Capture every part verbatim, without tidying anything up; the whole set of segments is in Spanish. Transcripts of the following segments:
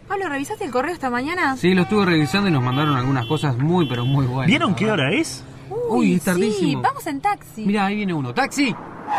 Pablo, ¿revisaste el correo esta mañana? Sí, lo estuve revisando y nos mandaron algunas cosas muy, pero muy buenas. ¿Vieron qué hora es? Uy, Uy, es tardísimo. Sí, vamos en taxi. Mira, ahí viene uno. ¡Taxi!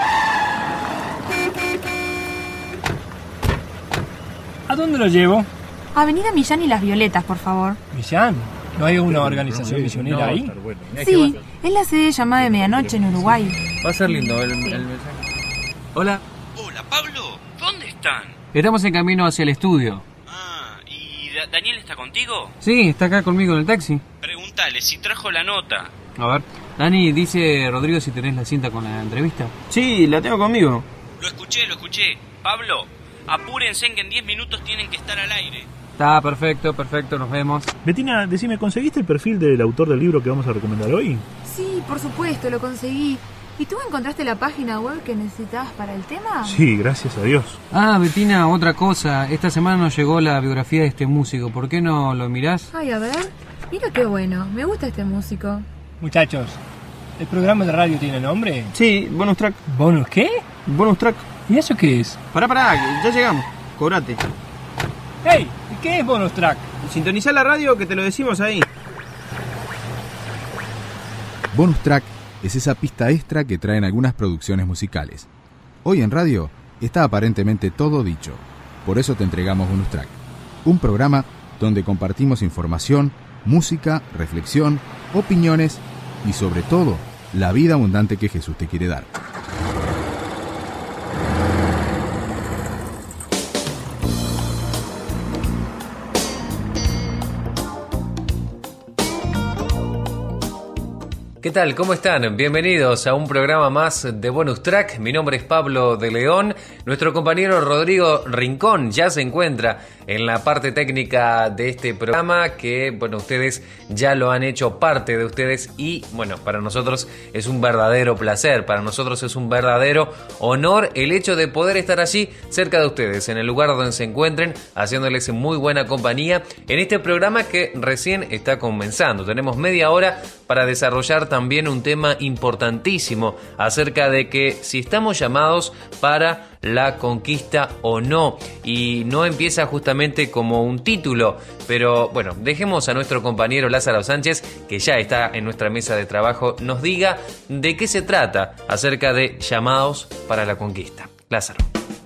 ¿A dónde lo llevo? Avenida Millán y Las Violetas, por favor. ¿Millán? ¿No hay una organización misionera No, ahí? Sí, es la sede llamada de Medianoche en Uruguay. Va a ser lindo el, el mensaje. Hola. Hola, Pablo. ¿Dónde están? Estamos en camino hacia el estudio. Ah, ¿y Da- Daniel está contigo? Sí, está acá conmigo en el taxi. Pregúntale si trajo la nota. A ver. Dani, dice Rodrigo si tenés la cinta con la entrevista. Sí, la tengo conmigo. Lo escuché, lo escuché. Pablo, apúrense que en diez minutos tienen que estar al aire. Está perfecto, perfecto, nos vemos. Betina, decime, ¿conseguiste el perfil del autor del libro que vamos a recomendar hoy? Sí, por supuesto, lo conseguí. ¿Y tú encontraste la página web que necesitabas para el tema? Sí, gracias a Dios. Ah, Betina, otra cosa. Esta semana nos llegó la biografía de este músico. ¿Por qué no lo mirás? Ay, a ver. Mira qué bueno. Me gusta este músico. Muchachos, ¿el programa de radio tiene nombre? Sí, bonus track. ¿Bonus qué? Bonus track. ¿Y eso qué es? Pará, pará, que ya llegamos. Cobrate. ¡Hey! ¿Y qué es bonus track? Sintonizá la radio que te lo decimos ahí. Bonus track es esa pista extra que traen algunas producciones musicales. Hoy en radio está aparentemente todo dicho. Por eso te entregamos Bonus Track, un programa donde compartimos información, música, reflexión, opiniones y sobre todo, la vida abundante que Jesús te quiere dar. ¿Qué tal? ¿Cómo están? Bienvenidos a un programa más de Bonus Track. Mi nombre es Pablo de León. Nuestro compañero Rodrigo Rincón ya se encuentra en la parte técnica de este programa que, bueno, ustedes ya lo han hecho parte de ustedes y, bueno, para nosotros es un verdadero placer, para nosotros es un verdadero honor el hecho de poder estar allí cerca de ustedes, en el lugar donde se encuentren, haciéndoles muy buena compañía en este programa que recién está comenzando. Tenemos media hora para desarrollar también un tema importantísimo acerca de que si estamos llamados para la conquista o no, y no empieza justamente como un título, pero bueno, dejemos a nuestro compañero Lázaro Sánchez, que ya está en nuestra mesa de trabajo, nos diga de qué se trata acerca de llamados para la conquista. Lázaro.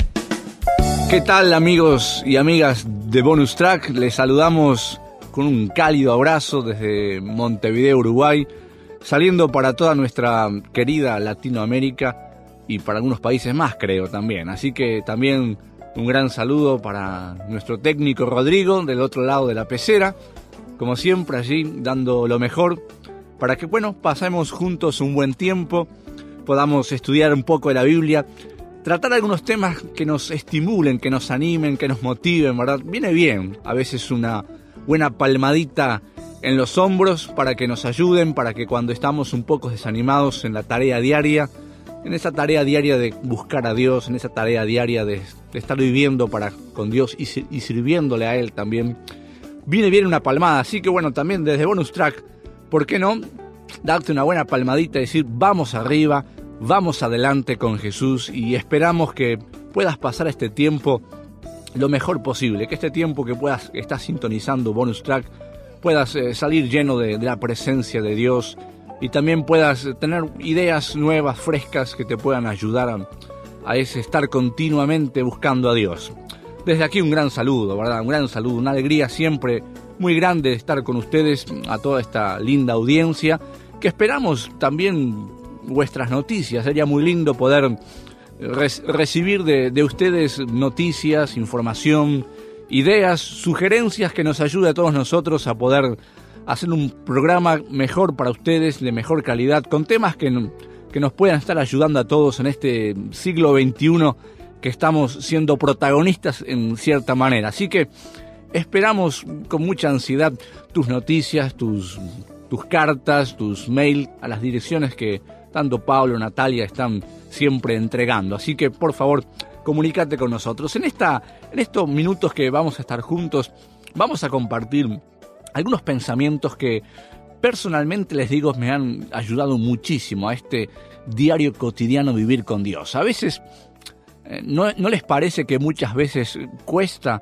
¿Qué tal, amigos y amigas de Bonus Track? Les saludamos con un cálido abrazo desde Montevideo, Uruguay, saliendo para toda nuestra querida Latinoamérica y para algunos países más, creo, también. Así que también un gran saludo para nuestro técnico Rodrigo, del otro lado de la pecera, como siempre allí dando lo mejor, para que, bueno, pasemos juntos un buen tiempo, podamos estudiar un poco de la Biblia, tratar algunos temas que nos estimulen, que nos animen, que nos motiven, ¿verdad? Viene bien, a veces una buena palmadita en los hombros para que nos ayuden, para que cuando estamos un poco desanimados en la tarea diaria, en esa tarea diaria de buscar a Dios, en esa tarea diaria de, de estar viviendo para con Dios y, y sirviéndole a Él también, viene bien una palmada. Así que bueno, también desde Bonus Track, ¿por qué no darte una buena palmadita y decir vamos arriba, vamos adelante con Jesús, y esperamos que puedas pasar este tiempo lo mejor posible, que este tiempo que puedas estar sintonizando Bonus Track puedas eh, salir lleno de, de la presencia de Dios y también puedas tener ideas nuevas, frescas, que te puedan ayudar a, a ese estar continuamente buscando a Dios. Desde aquí un gran saludo, ¿verdad? Un gran saludo, una alegría siempre muy grande de estar con ustedes, a toda esta linda audiencia, que esperamos también vuestras noticias. Sería muy lindo poder re- recibir de, de ustedes noticias, información, ideas, sugerencias que nos ayude a todos nosotros a poder hacer un programa mejor para ustedes, de mejor calidad, con temas que, que nos puedan estar ayudando a todos en este siglo veintiuno que estamos siendo protagonistas en cierta manera. Así que esperamos con mucha ansiedad tus noticias, tus, tus cartas, tus mails a las direcciones que tanto Pablo y Natalia están siempre entregando. Así que por favor, comunícate con nosotros. En, esta, en estos minutos que vamos a estar juntos, vamos a compartir algunos pensamientos que personalmente, les digo, me han ayudado muchísimo a este diario cotidiano vivir con Dios. A veces, eh, no, ¿no les parece que muchas veces cuesta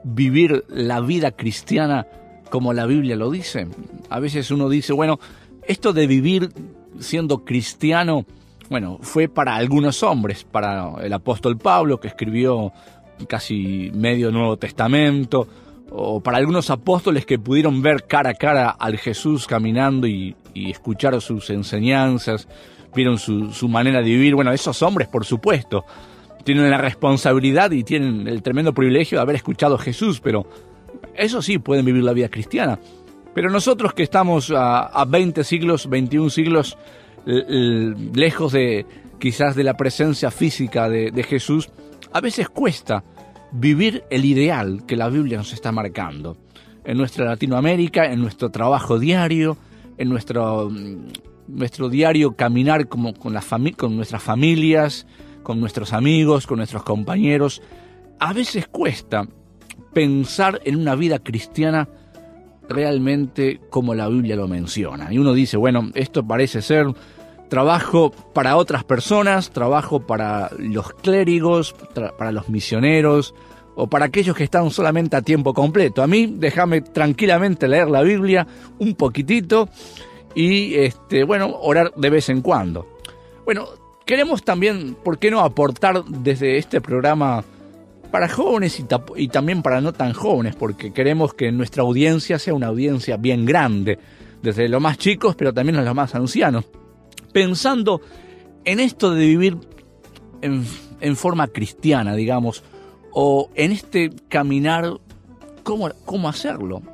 vivir la vida cristiana como la Biblia lo dice? A veces uno dice, bueno, esto de vivir siendo cristiano, bueno, fue para algunos hombres, para el apóstol Pablo, que escribió casi medio Nuevo Testamento, o para algunos apóstoles que pudieron ver cara a cara al Jesús caminando y, y escuchar sus enseñanzas, vieron su, su manera de vivir. Bueno, esos hombres, por supuesto, tienen la responsabilidad y tienen el tremendo privilegio de haber escuchado a Jesús, pero eso sí, pueden vivir la vida cristiana. Pero nosotros que estamos a, a veinte siglos, veintiún siglos, l- l- lejos de quizás de la presencia física de, de Jesús, a veces cuesta vivir el ideal que la Biblia nos está marcando. En nuestra Latinoamérica, en nuestro trabajo diario, en nuestro, nuestro diario caminar como con, la fami- con nuestras familias, con nuestros amigos, con nuestros compañeros, a veces cuesta pensar en una vida cristiana realmente como la Biblia lo menciona. Y uno dice, bueno, esto parece ser trabajo para otras personas, trabajo para los clérigos, tra- para los misioneros, o para aquellos que están solamente a tiempo completo. A mí, déjame tranquilamente leer la Biblia un poquitito y, este, bueno, orar de vez en cuando. Bueno, queremos también, ¿por qué no aportar desde este programa para jóvenes y, tap- y también para no tan jóvenes? Porque queremos que nuestra audiencia sea una audiencia bien grande, desde los más chicos, pero también a los más ancianos. Pensando en esto de vivir en, en forma cristiana, digamos, o en este caminar, ¿cómo, cómo hacerlo?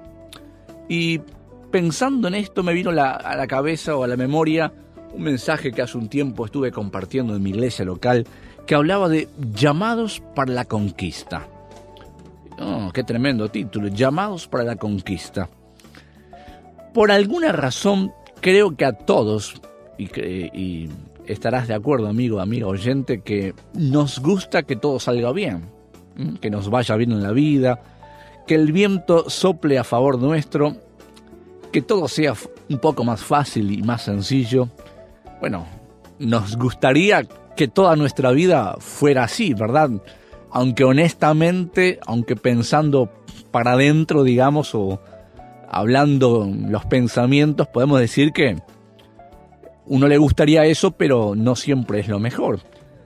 Y pensando en esto me vino la, a la cabeza o a la memoria un mensaje que hace un tiempo estuve compartiendo en mi iglesia local, que hablaba de llamados para la conquista. Oh, qué tremendo título, llamados para la conquista. Por alguna razón, creo que a todos, y, que, y estarás de acuerdo, amigo, amiga oyente, que nos gusta que todo salga bien, que nos vaya bien en la vida, que el viento sople a favor nuestro, que todo sea un poco más fácil y más sencillo. Bueno, nos gustaría que toda nuestra vida fuera así, ¿verdad? Aunque honestamente, aunque pensando para adentro, digamos, o hablando los pensamientos, podemos decir que uno le gustaría eso, pero no siempre es lo mejor.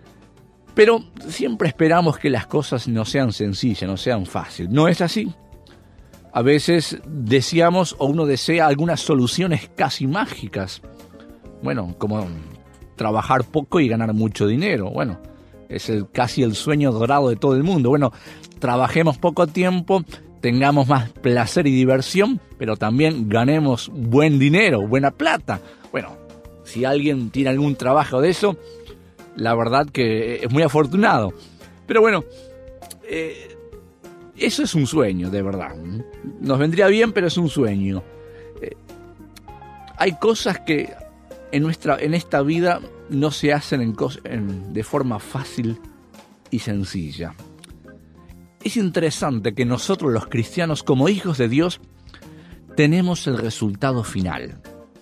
Pero siempre esperamos que las cosas no sean sencillas, no sean fáciles. ¿No es así? A veces deseamos o uno desea algunas soluciones casi mágicas. Bueno, como trabajar poco y ganar mucho dinero. Bueno, es el, casi el sueño dorado de todo el mundo. Bueno, trabajemos poco tiempo, tengamos más placer y diversión, pero también ganemos buen dinero, buena plata. Bueno, si alguien tiene algún trabajo de eso, la verdad que es muy afortunado. Pero bueno, eh, eso es un sueño, de verdad. Nos vendría bien, pero es un sueño. Eh, hay cosas que en, nuestra, en esta vida no se hacen en cos- en, de forma fácil y sencilla. Es interesante que nosotros los cristianos, como hijos de Dios, tenemos el resultado final.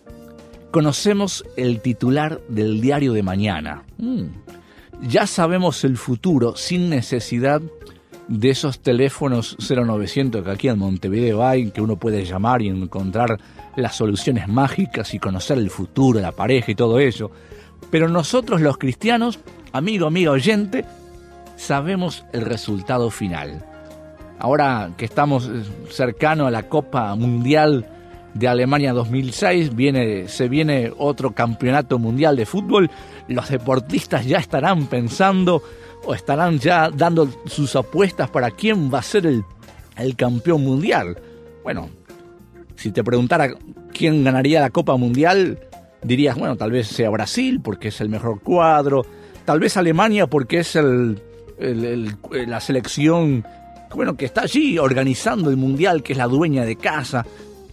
Conocemos el titular del diario de mañana. Mm. Ya sabemos el futuro sin necesidad de esos teléfonos cero novecientos que aquí en Montevideo hay, que uno puede llamar y encontrar las soluciones mágicas y conocer el futuro, la pareja y todo eso. Pero nosotros los cristianos, amigo, amiga oyente, sabemos el resultado final. Ahora que estamos cercanos a la Copa Mundial de Alemania dos mil seis, viene, se viene otro campeonato mundial de fútbol, los deportistas ya estarán pensando o estarán ya dando sus apuestas para quién va a ser el, el campeón mundial. Bueno, si te preguntara quién ganaría la Copa Mundial, dirías, bueno, tal vez sea Brasil porque es el mejor cuadro, tal vez Alemania porque es el, el, el, la selección, bueno, que está allí organizando el mundial, que es la dueña de casa.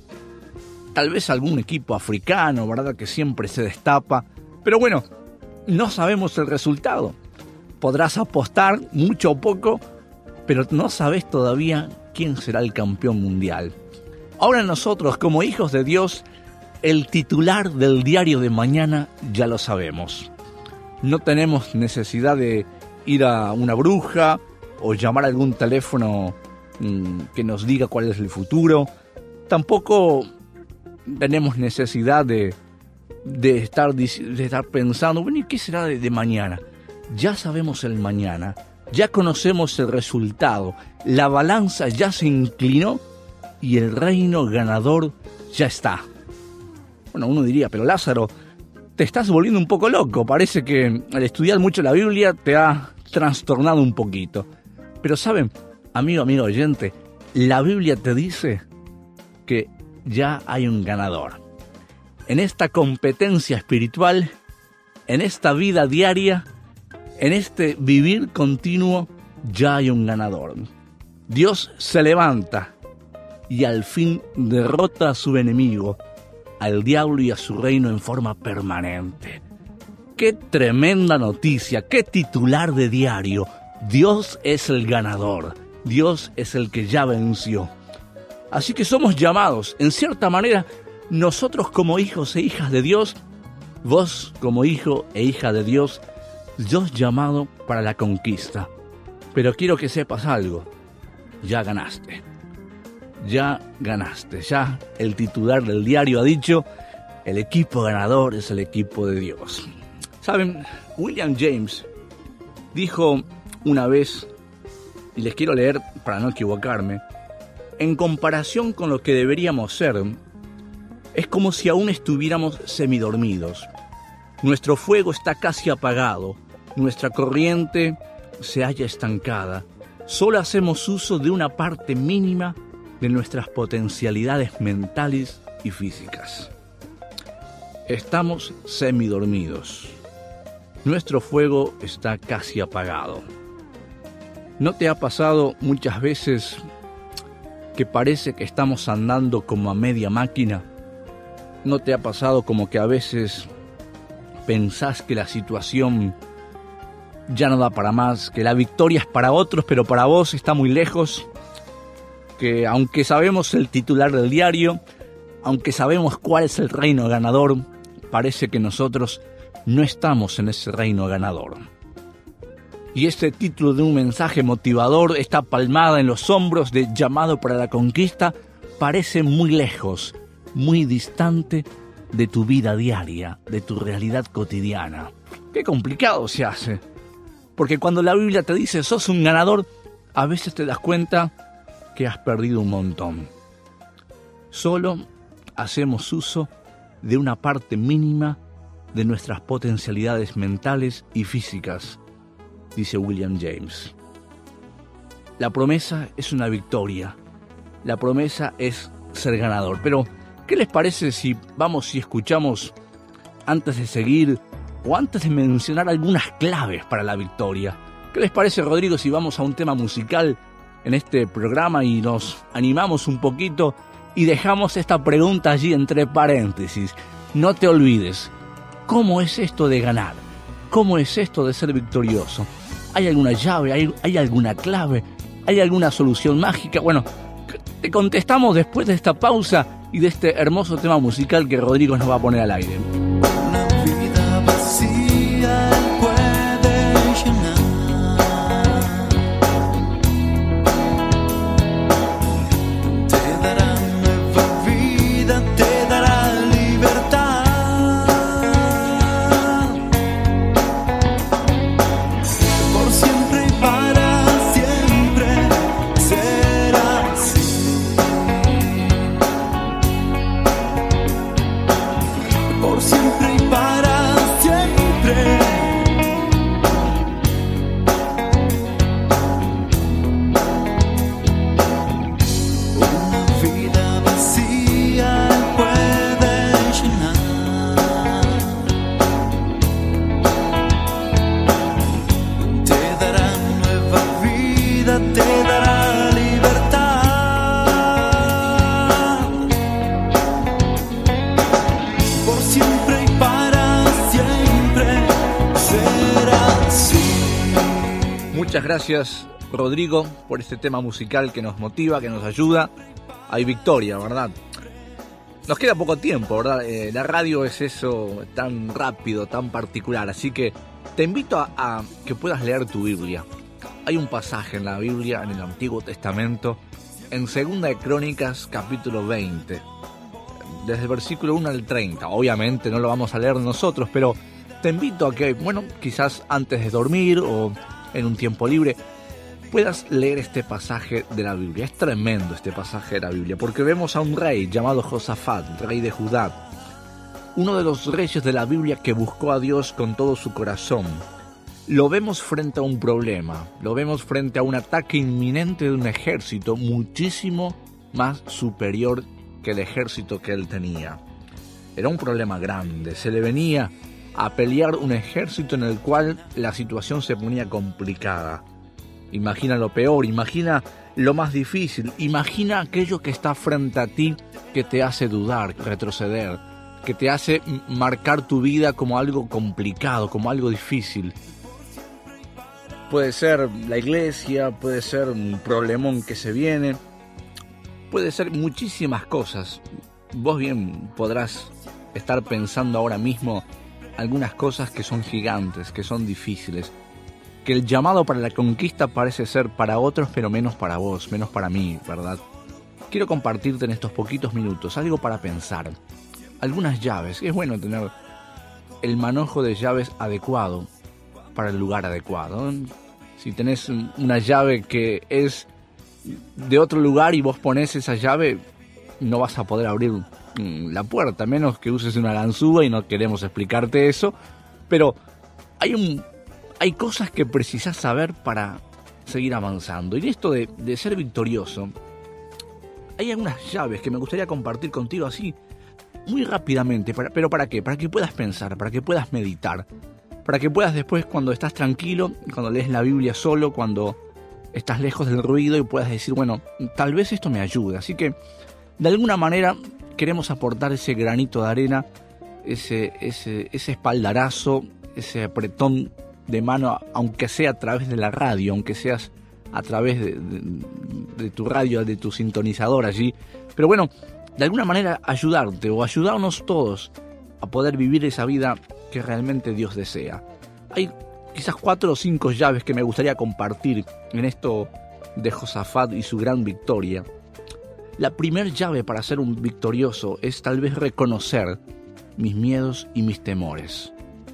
Tal vez algún equipo africano, ¿verdad?, que siempre se destapa. Pero bueno, no sabemos el resultado. Podrás apostar mucho o poco, pero no sabes todavía quién será el campeón mundial. Ahora nosotros, como hijos de Dios, el titular del diario de mañana ya lo sabemos. No tenemos necesidad de ir a una bruja o llamar a algún teléfono mmm, que nos diga cuál es el futuro. Tampoco tenemos necesidad de, de, estar, de estar pensando, bueno, ¿y qué será de, de mañana? Ya sabemos el mañana, ya conocemos el resultado, la balanza ya se inclinó y el reino ganador ya está. Bueno, uno diría, pero Lázaro, te estás volviendo un poco loco, parece que al estudiar mucho la Biblia te ha trastornado un poquito. Pero saben, amigo, amigo oyente, la Biblia te dice que ya hay un ganador. En esta competencia espiritual, en esta vida diaria, en este vivir continuo, ya hay un ganador. Dios se levanta y al fin derrota a su enemigo, al diablo y a su reino en forma permanente. ¡Qué tremenda noticia! ¡Qué titular de diario! Dios es el ganador. Dios es el que ya venció. Así que somos llamados, en cierta manera, nosotros como hijos e hijas de Dios, vos como hijo e hija de Dios, Dios llamado para la conquista. Pero quiero que sepas algo, ya ganaste, ya ganaste, ya el titular del diario ha dicho, el equipo ganador es el equipo de Dios. Saben, William James dijo una vez, y les quiero leer para no equivocarme, en comparación con lo que deberíamos ser, es como si aún estuviéramos semidormidos. Nuestro fuego está casi apagado, nuestra corriente se halla estancada. Solo hacemos uso de una parte mínima de nuestras potencialidades mentales y físicas. Estamos semidormidos. Nuestro fuego está casi apagado. ¿No te ha pasado muchas veces que parece que estamos andando como a media máquina? ¿No te ha pasado como que a veces pensás que la situación ya no da para más, que la victoria es para otros, pero para vos está muy lejos? Que aunque sabemos el titular del diario, aunque sabemos cuál es el reino ganador, parece que nosotros no estamos en ese reino ganador. Y este título de un mensaje motivador, esta palmada en los hombros de llamado para la conquista, parece muy lejos, muy distante de tu vida diaria, de tu realidad cotidiana. Qué complicado se hace, porque cuando la Biblia te dice sos un ganador, a veces te das cuenta que has perdido un montón. Solo hacemos uso de una parte mínima de nuestras potencialidades mentales y físicas, dice William James. La promesa es una victoria, la promesa es ser ganador, pero ¿qué les parece si vamos y escuchamos, antes de seguir o antes de mencionar algunas claves para la victoria? ¿Qué les parece, Rodrigo, si vamos a un tema musical en este programa y nos animamos un poquito y dejamos esta pregunta allí entre paréntesis? No te olvides, ¿cómo es esto de ganar? ¿Cómo es esto de ser victorioso? ¿Hay alguna llave? ¿Hay, hay alguna clave? ¿Hay alguna solución mágica? Bueno, te contestamos después de esta pausa y de este hermoso tema musical que Rodrigo nos va a poner al aire. Una vida vacía puede llenar. Te dará nueva vida, te dará libertad. Por siempre y para siempre será así. Por siempre y para siempre. Una vida vacía puede llenar. Te dará nueva vida, te dará libertad. Por siempre y para siempre será así. Muchas gracias, Rodrigo, por este tema musical que nos motiva, que nos ayuda. Hay victoria, ¿verdad? Nos queda poco tiempo, ¿verdad? Eh, la radio es eso tan rápido, tan particular. Así que te invito a, a que puedas leer tu Biblia. Hay un pasaje en la Biblia, en el Antiguo Testamento, en Segunda de Crónicas, capítulo veinte, desde el versículo uno al treinta. Obviamente no lo vamos a leer nosotros, pero te invito a que, bueno, quizás antes de dormir o en un tiempo libre, puedas leer este pasaje de la Biblia. Es tremendo este pasaje de la Biblia, porque vemos a un rey llamado Josafat, rey de Judá, uno de los reyes de la Biblia que buscó a Dios con todo su corazón. Lo vemos frente a un problema, lo vemos frente a un ataque inminente de un ejército muchísimo más superior que el ejército que él tenía. Era un problema grande, se le venía a pelear un ejército en el cual la situación se ponía complicada. Imagina lo peor, imagina lo más difícil, imagina aquello que está frente a ti que te hace dudar, retroceder, que te hace marcar tu vida como algo complicado, como algo difícil. Puede ser la iglesia, puede ser un problemón que se viene, puede ser muchísimas cosas. Vos bien podrás estar pensando ahora mismo algunas cosas que son gigantes, que son difíciles, que el llamado para la conquista parece ser para otros, pero menos para vos, menos para mí, ¿verdad? Quiero compartirte en estos poquitos minutos algo para pensar. Algunas llaves. Es bueno tener el manojo de llaves adecuado para el lugar adecuado. Si tenés una llave que es de otro lugar y vos ponés esa llave, no vas a poder abrir la puerta, a menos que uses una ganzúa, y no queremos explicarte eso, pero hay un hay cosas que precisás saber para seguir avanzando. Y en esto de, de ser victorioso, hay algunas llaves que me gustaría compartir contigo así, muy rápidamente. Para, ¿Pero para qué? Para que puedas pensar, para que puedas meditar, para que puedas después, cuando estás tranquilo, cuando lees la Biblia solo, cuando estás lejos del ruido, y puedas decir, bueno, tal vez esto me ayude. Así que, de alguna manera, queremos aportar ese granito de arena, ese, ese, ese espaldarazo, ese apretón de mano, aunque sea a través de la radio, aunque seas a través de, de, de tu radio, de tu sintonizador allí. Pero bueno, de alguna manera ayudarte o ayudarnos todos a poder vivir esa vida que realmente Dios desea. Hay quizás cuatro o cinco llaves que me gustaría compartir en esto de Josafat y su gran victoria. La primera llave para ser un victorioso es tal vez reconocer mis miedos y mis temores.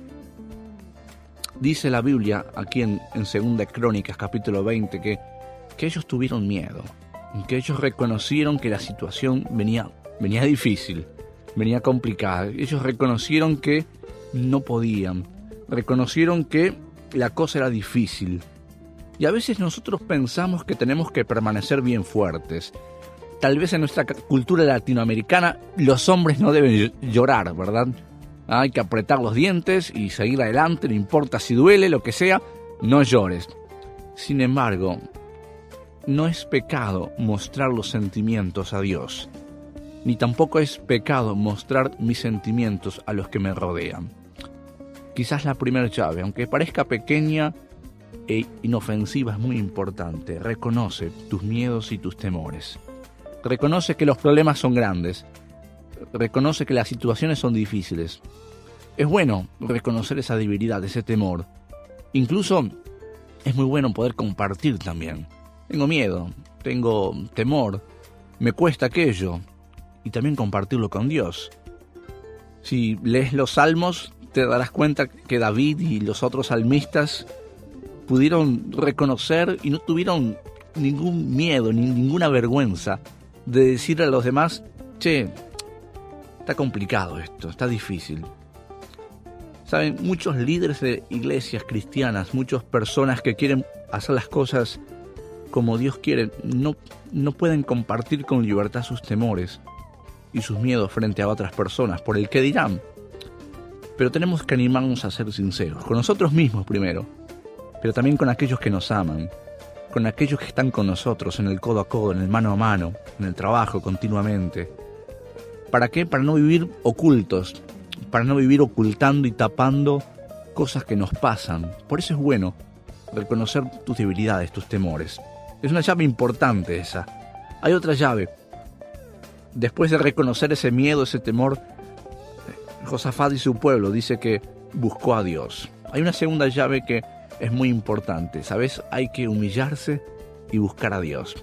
Dice la Biblia aquí en, en Segunda Crónicas capítulo veinte que, que ellos tuvieron miedo, que ellos reconocieron que la situación venía, venía difícil, venía complicada. Ellos reconocieron que no podían, reconocieron que la cosa era difícil. Y a veces nosotros pensamos que tenemos que permanecer bien fuertes. Tal vez en nuestra cultura latinoamericana los hombres no deben llorar, ¿verdad? Hay que apretar los dientes y seguir adelante, no importa si duele, lo que sea, no llores. Sin embargo, no es pecado mostrar los sentimientos a Dios, ni tampoco es pecado mostrar mis sentimientos a los que me rodean. Quizás la primera llave, aunque parezca pequeña e inofensiva, es muy importante. Reconoce tus miedos y tus temores. Reconoce que los problemas son grandes. Reconoce que las situaciones son difíciles. Es bueno reconocer esa debilidad, ese temor. Incluso es muy bueno poder compartir también. Tengo miedo, tengo temor, me cuesta aquello. Y también compartirlo con Dios. Si lees los salmos, te darás cuenta que David y los otros salmistas pudieron reconocer y no tuvieron ningún miedo, ni ninguna vergüenza de decirle a los demás, che, está complicado esto, está difícil. Saben, muchos líderes de iglesias cristianas, muchas personas que quieren hacer las cosas como Dios quiere, no, no pueden compartir con libertad sus temores y sus miedos frente a otras personas por el que dirán. Pero tenemos que animarnos a ser sinceros, con nosotros mismos primero, pero también con aquellos que nos aman, con aquellos que están con nosotros en el codo a codo, en el mano a mano, en el trabajo continuamente. ¿Para qué? Para no vivir ocultos, para no vivir ocultando y tapando cosas que nos pasan. Por eso es bueno reconocer tus debilidades, tus temores. Es una llave importante esa. Hay otra llave. Después de reconocer ese miedo, ese temor, Josafat y su pueblo dice que buscó a Dios. Hay una segunda llave que es muy importante, ¿sabes? Hay que humillarse y buscar a Dios.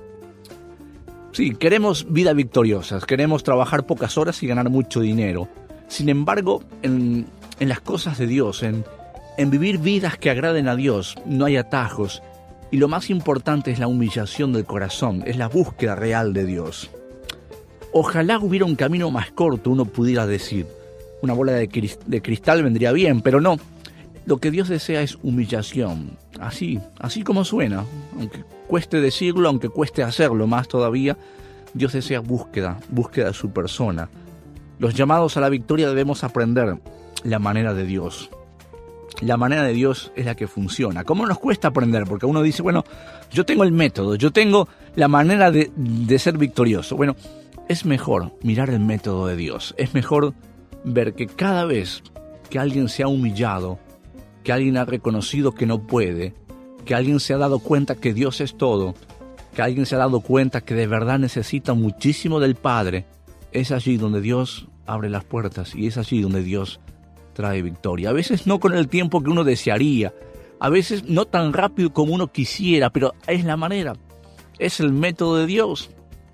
Sí, queremos vidas victoriosas, queremos trabajar pocas horas y ganar mucho dinero. Sin embargo, en, en las cosas de Dios, en, en vivir vidas que agraden a Dios, no hay atajos. Y lo más importante es la humillación del corazón, es la búsqueda real de Dios. Ojalá hubiera un camino más corto, uno pudiera decir. Una bola de, cris- de cristal vendría bien, pero no. Lo que Dios desea es humillación, así, así como suena. Aunque cueste decirlo, aunque cueste hacerlo más todavía, Dios desea búsqueda, búsqueda de su persona. Los llamados a la victoria debemos aprender la manera de Dios. La manera de Dios es la que funciona. ¿Cómo nos cuesta aprender? Porque uno dice, bueno, yo tengo el método, yo tengo la manera de, de ser victorioso. Bueno, es mejor mirar el método de Dios. Es mejor ver que cada vez que alguien se ha humillado, que alguien ha reconocido que no puede, que alguien se ha dado cuenta que Dios es todo, que alguien se ha dado cuenta que de verdad necesita muchísimo del Padre, es allí donde Dios abre las puertas y es allí donde Dios trae victoria. A veces no con el tiempo que uno desearía, a veces no tan rápido como uno quisiera, pero es la manera, es el método de Dios.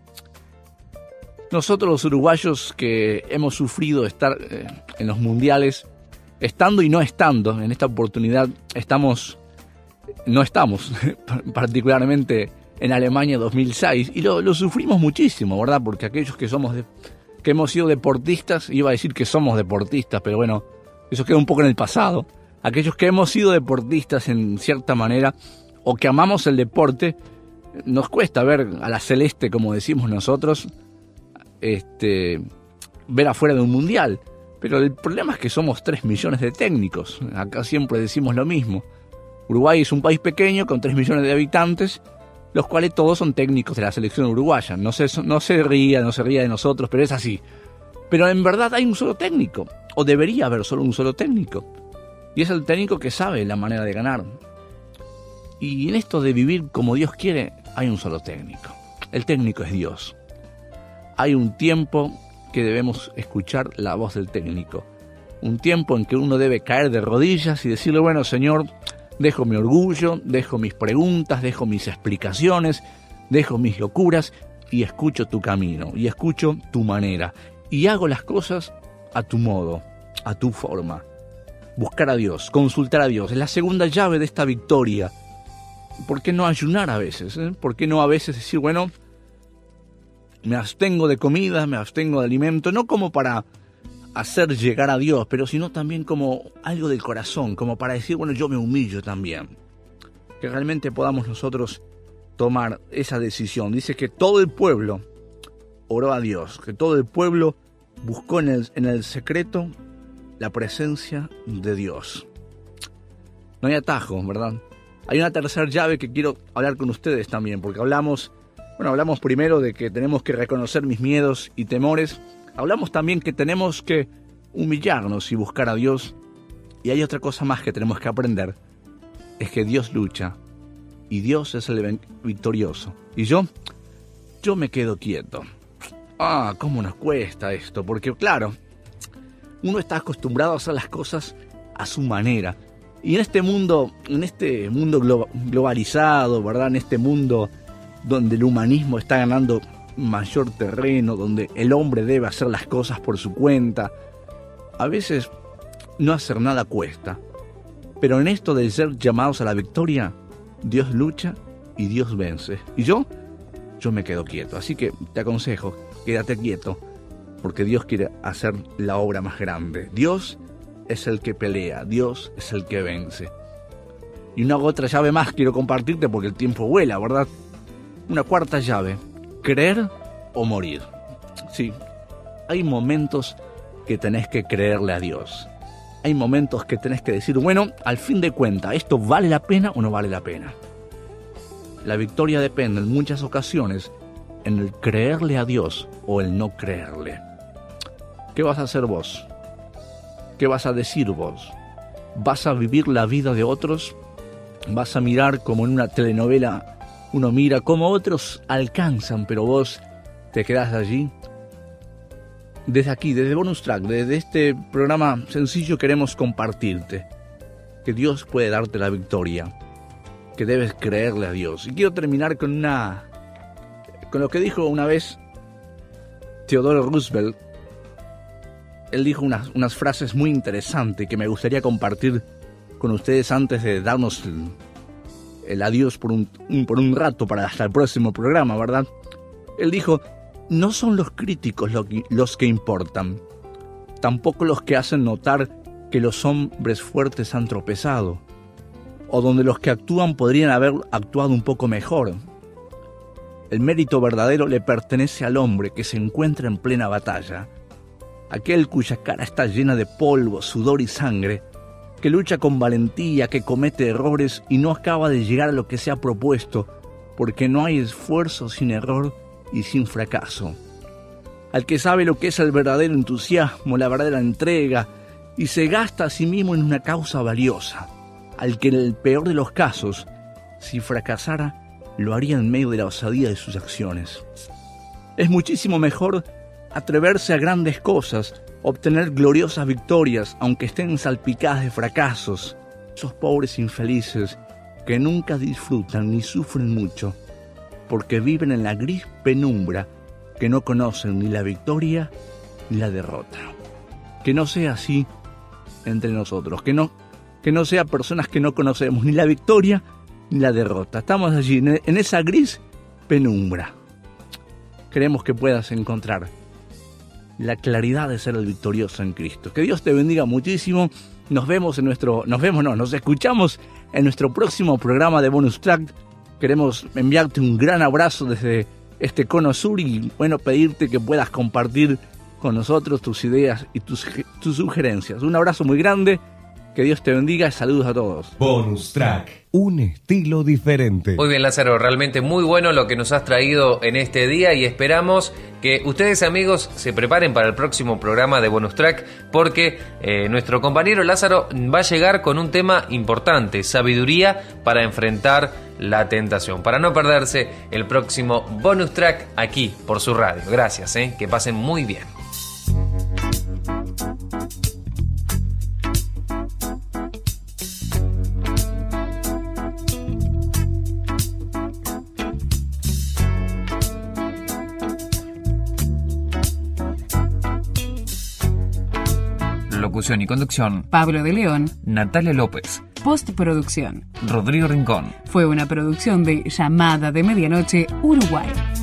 Nosotros los uruguayos que hemos sufrido estar eh, en los mundiales, estando y no estando, en esta oportunidad estamos, no estamos, particularmente en Alemania dos mil seis, y lo, lo sufrimos muchísimo, ¿verdad? Porque aquellos que somos de, que hemos sido deportistas, iba a decir que somos deportistas, pero bueno, eso queda un poco en el pasado. Aquellos que hemos sido deportistas en cierta manera, o que amamos el deporte, nos cuesta ver a la celeste, como decimos nosotros, este, ver afuera de un mundial. Pero el problema es que somos tres millones de técnicos. Acá siempre decimos lo mismo. Uruguay es un país pequeño con tres millones de habitantes, los cuales todos son técnicos de la selección uruguaya. No se, no se ría, no se ría de nosotros, pero es así. Pero en verdad hay un solo técnico, o debería haber solo un solo técnico. Y es el técnico que sabe la manera de ganar. Y en esto de vivir como Dios quiere, hay un solo técnico. El técnico es Dios. Hay un tiempo que debemos escuchar la voz del técnico. Un tiempo en que uno debe caer de rodillas y decirle, bueno, Señor, dejo mi orgullo, dejo mis preguntas, dejo mis explicaciones, dejo mis locuras y escucho tu camino, y escucho tu manera. Y hago las cosas a tu modo, a tu forma. Buscar a Dios, consultar a Dios, es la segunda llave de esta victoria. ¿Por qué no ayunar a veces? Eh? ¿Por qué no a veces decir, bueno, me abstengo de comida, me abstengo de alimento, no como para hacer llegar a Dios, pero sino también como algo del corazón, como para decir, bueno, yo me humillo también. Que realmente podamos nosotros tomar esa decisión. Dice que todo el pueblo oró a Dios, que todo el pueblo buscó en el, en el secreto la presencia de Dios. No hay atajo, ¿verdad? Hay una tercera llave que quiero hablar con ustedes también, porque hablamos, bueno, hablamos primero de que tenemos que reconocer mis miedos y temores. Hablamos también que tenemos que humillarnos y buscar a Dios. Y hay otra cosa más que tenemos que aprender, es que Dios lucha y Dios es el victorioso. Y yo, yo me quedo quieto. Ah, cómo nos cuesta esto, porque claro, uno está acostumbrado a hacer las cosas a su manera. Y en este mundo, en este mundo glo- globalizado, ¿verdad? En este mundo donde el humanismo está ganando mayor terreno, donde el hombre debe hacer las cosas por su cuenta, a veces no hacer nada cuesta. Pero en esto de ser llamados a la victoria, Dios lucha y Dios vence. Y yo, yo me quedo quieto. Así que te aconsejo, quédate quieto, porque Dios quiere hacer la obra más grande. Dios es el que pelea, Dios es el que vence. Y una otra llave más quiero compartirte porque el tiempo vuela, ¿verdad? Una cuarta llave, creer o morir. Sí, hay momentos que tenés que creerle a Dios. Hay momentos que tenés que decir, bueno, al fin de cuentas, ¿esto vale la pena o no vale la pena? La victoria depende en muchas ocasiones en el creerle a Dios o el no creerle. ¿Qué vas a hacer vos? ¿Qué vas a decir vos? ¿Vas a vivir la vida de otros? ¿Vas a mirar como en una telenovela uno mira cómo otros alcanzan, pero vos te quedás allí? Desde aquí, desde Bonus Track, desde este programa sencillo queremos compartirte que Dios puede darte la victoria, que debes creerle a Dios. Y quiero terminar con una con lo que dijo una vez Theodore Roosevelt. Él dijo unas, unas frases muy interesantes que me gustaría compartir con ustedes antes de darnos el, el adiós por un, un, por un rato para hasta el próximo programa, ¿verdad? Él dijo: no son los críticos lo que, los que importan, tampoco los que hacen notar que los hombres fuertes han tropezado, o donde los que actúan podrían haber actuado un poco mejor. El mérito verdadero le pertenece al hombre que se encuentra en plena batalla, aquel cuya cara está llena de polvo, sudor y sangre, que lucha con valentía, que comete errores y no acaba de llegar a lo que se ha propuesto, porque no hay esfuerzo sin error y sin fracaso. Al que sabe lo que es el verdadero entusiasmo, la verdadera entrega, y se gasta a sí mismo en una causa valiosa. Al que en el peor de los casos, si fracasara, lo haría en medio de la osadía de sus acciones. Es muchísimo mejor atreverse a grandes cosas, obtener gloriosas victorias, aunque estén salpicadas de fracasos. Esos pobres infelices que nunca disfrutan ni sufren mucho, porque viven en la gris penumbra, que no conocen ni la victoria ni la derrota. Que no sea así entre nosotros, que no, que no sea personas que no conocemos ni la victoria ni la derrota. Estamos allí en, en esa gris penumbra. Queremos que puedas encontrar la claridad de ser el victorioso en Cristo. Que Dios te bendiga muchísimo. Nos vemos en nuestro, nos vemos, no, nos escuchamos en nuestro próximo programa de Bonus Track. Queremos enviarte un gran abrazo desde este cono sur y, bueno, pedirte que puedas compartir con nosotros tus ideas y tus, tus sugerencias. Un abrazo muy grande, que Dios te bendiga y saludos a todos. Bonus Track, un estilo diferente. Muy bien, Lázaro, realmente muy bueno lo que nos has traído en este día y esperamos que ustedes, amigos, se preparen para el próximo programa de Bonus Track, porque eh, nuestro compañero Lázaro va a llegar con un tema importante: sabiduría para enfrentar la tentación. Para no perderse el próximo Bonus Track aquí por su radio. Gracias, eh, que pasen muy bien. Locución y conducción: Pablo de León, Natalia López. Postproducción: Rodrigo Rincón. Fue una producción de Llamada de Medianoche, Uruguay.